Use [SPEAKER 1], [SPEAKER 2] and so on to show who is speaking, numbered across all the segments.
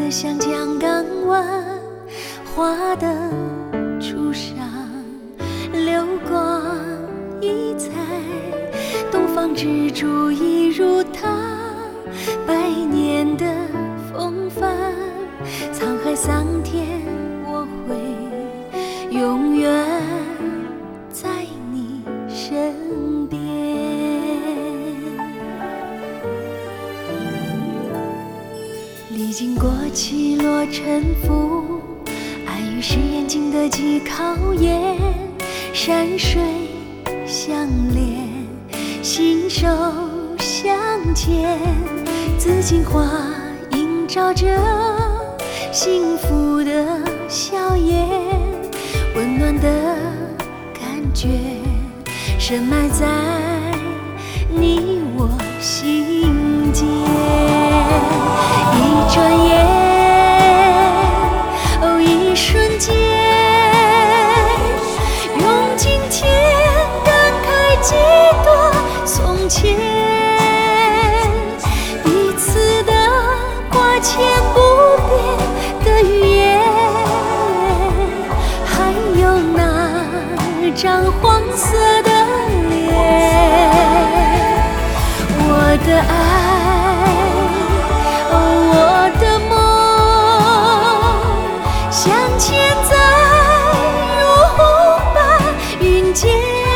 [SPEAKER 1] 得像江港湾，花的树上流光溢彩，东方之珠一如它百年的风帆，沧海桑田我会永远在你身边。历经过起落沉浮，爱与誓言经得起考验，山水相连，携手相牵，紫荆花映照着幸福的笑颜，温暖的感觉深埋在你我心间。一转眼，哦，一瞬间，用今天感慨几多从前，彼此的挂牵不变的语言，还有那张黄色的脸。我的爱，我的梦，像牵在如虹般云间，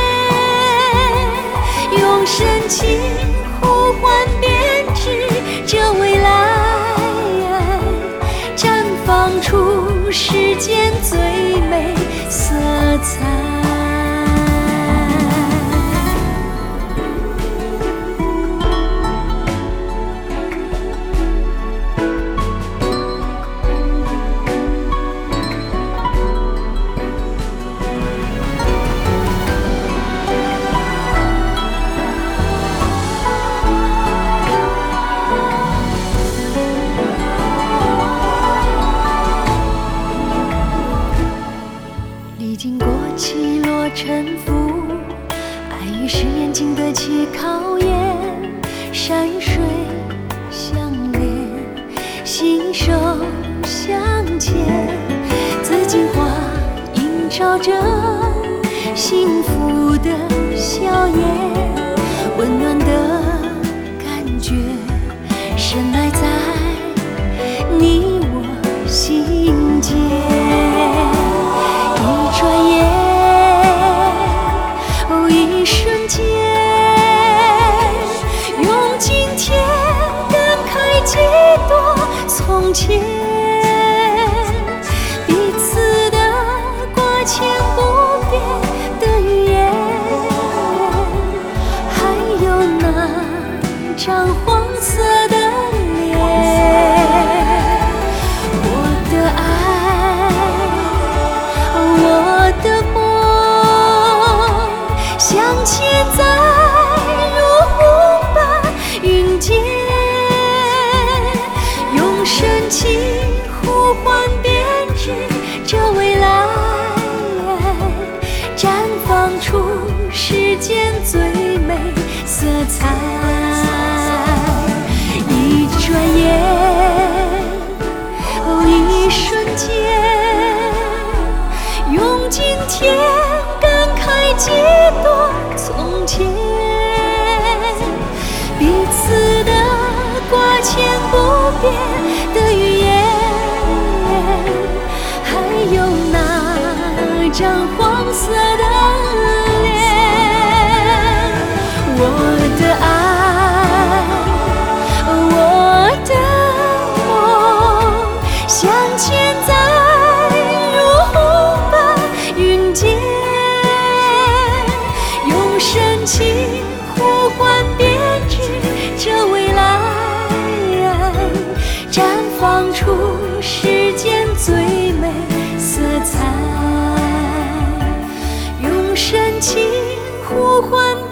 [SPEAKER 1] 用深情呼唤编织这未来，绽放出世间最美色彩。历经过起落沉浮，爱与誓言经得起考验，山水相连，携手相牵，紫荆花映照着幸福的笑颜，温暖的感觉深埋在你我心间。一转眼，哦，一瞬间，用今天感慨几多从前，彼此的挂牵不变的语言，还有那张黄色的脸。我的爱，我的梦，像牵在如虹般云间，用深情呼唤编织这未来，绽放出世间最美色彩。一转眼，哦，一瞬间，用今天感慨几多从前，彼此的挂牵不变的语言，还有那张黄色的脸。我的爱，我的梦，像牵在如虹般云间，用深情呼唤编织这未来，绽放出世间最美色彩，用深情呼唤